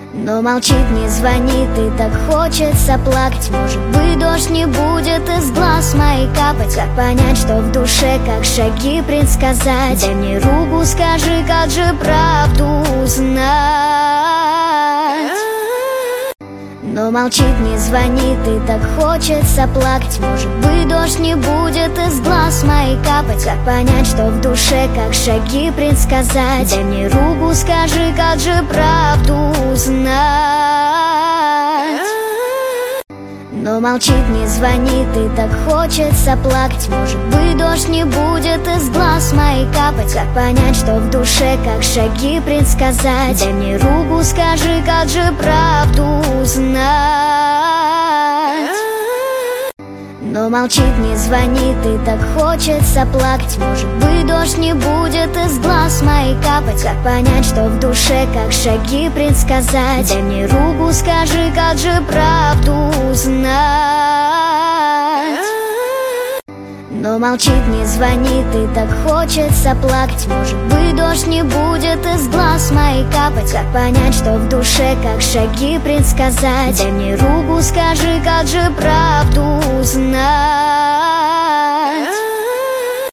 Но молчит, не звонит, и так хочется плакать. Может быть, дождь не будет из глаз моих капать. Как понять, что в душе, как шаги предсказать? Дай мне руку, скажи, как же правду узнать. Но молчит, не звонит, и так хочется плакать. Может быть, дождь не будет из глаз моих капать. Как понять, что в душе, как шаги предсказать? Дай мне руку, скажи, как же правду узнать. Но молчит, не звонит, и так хочется плакать. Может быть, дождь не будет из глаз моих капать. Как понять, что в душе, как шаги предсказать? Дай мне руку, скажи, как же правду узнать. Но молчит, не звонит, и так хочется плакать. Может быть, дождь не будет из глаз моих капать. Как понять, что в душе, как шаги предсказать? Дай мне руку, скажи, как же правду узнать. Но молчит, не звонит, и так хочется плакать. Может быть, дождь не будет из глаз моих капать. Как понять, что в душе, как шаги предсказать? Дай мне руку, скажи, как же правду узнать.